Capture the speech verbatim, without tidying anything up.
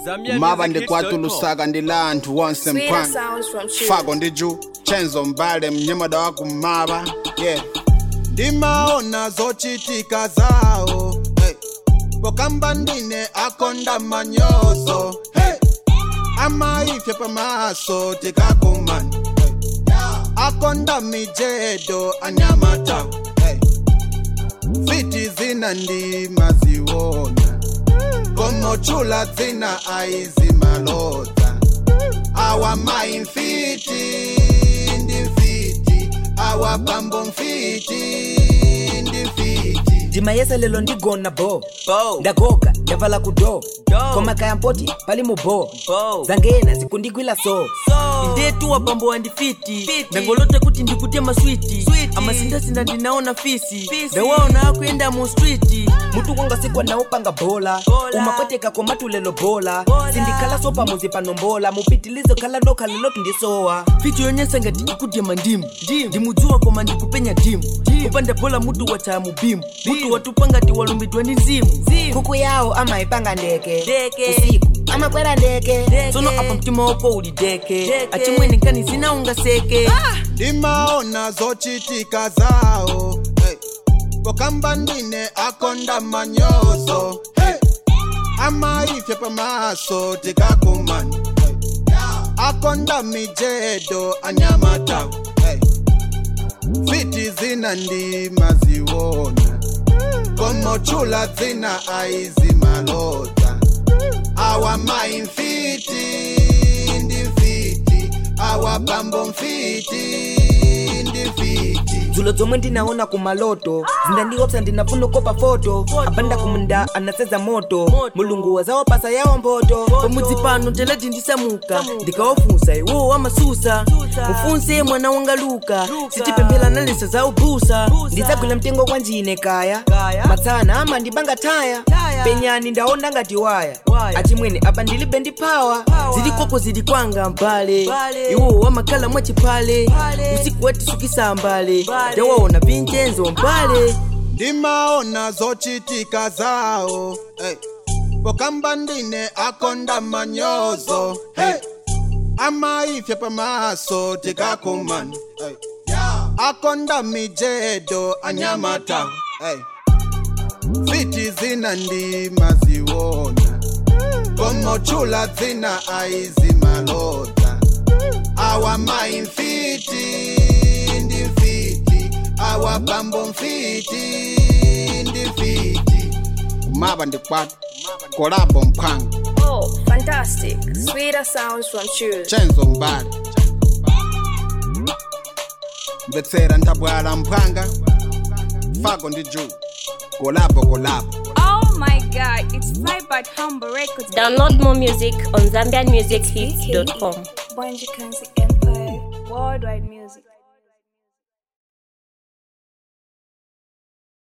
Maba ndi kwatu lusaka ndi lantu onse mpanga Fago ndi Ju Chenzo Mbale mnyamada waku maba yeah. Ndimaona zochitika zao hey. Bokamba ndine akonda manyoso hey. Ama ifya pamaso tikakumani hey. Akonda mijedo anyamata hey. Fiti zina ndi maziwona Como chula zina aizi malota Awa mai mfiti ndi mfiti Awa pambo mfiti ndi mfiti Dima yesa lelo ndigona bo Ndagoka, ndavala kudo Koma kaya mpoti, pali mubo Zangena, siku ndigwila so Indetu wa pambo wa ndifiti Ndangolote kuti ndikutia maswiti Ama sinda sinda ndinaona fisi Ndawaona haku enda mu streeti Mutu konga sikwa na upanga bola Umakweteka kwa matu lelo bola Sindikala sopa muzipa nombola Mupitilizo kala doka lelo kindisoa Fiti yonyesa ngati ikudia mandimu Ndimujua kwa mandikupenya dimu Kupanda bola mutu wata mubimu Mutu watupanga ti walumbidwa ni zimu Kuku yao ama ipanga ndeke Usiku ama kwera ndeke Sono apa mtima wako ulideke Achimweni nkani zina unga seke Dimaona zochitika zao hey. Bokamba ndine akonda manyoso hey. Ama ifya pamaso tikakumani hey. Akonda mijedo anyamata hey. Fiti zina ndi maziwona Como chula zina aizi malota Awa mai mfiti ndi mfiti Awa pambo mfiti ndi mfiti Zulo zomwe ndinaona kumaloto Zinda ndiopsa ndinafuno kopa foto Abanda kumunda anaseza moto Mulungu wazawa pasa yao mboto Pamudzi pano teleti ndisamuka Ndikawafunsa iwo wa masusa Mufunse mwana wanga luka Sitipembela nalisa za ubusa Ndizagwila mtengo kwa njine kaya Matsana ama ndibanga taya Penyani ndaonda ngati waya Achimwene apa ndilibe ndi power Zili koko zili kwanga mbale Iwo wa makala mwachipale Usiku weti sukisa mbale Jawaona Vincenzo mbale Dimaona zochitika zao hey. Bokamba ndine akonda manyoso hey. Ama ifya pamaso tikakumani hey. Akonda mijedo anyamata hey. Fiti zina ndi maziwona Como chula zina aizi malota Awa mai mfiti ndi mfiti Awa pambo mfiti ndi mfiti Maba ndi kwatu Kolabo mpanga Oh, fantastic. Sweeter sounds from Chul. Chenzo Mbale Mbetsera ntabwala mpanga Fago ndi Ju Kolabo kolabo Oh my god, it's Fly by Humble Records. Download more music on zambian music hits dot com. Banjo Kanzi Empire. Worldwide music.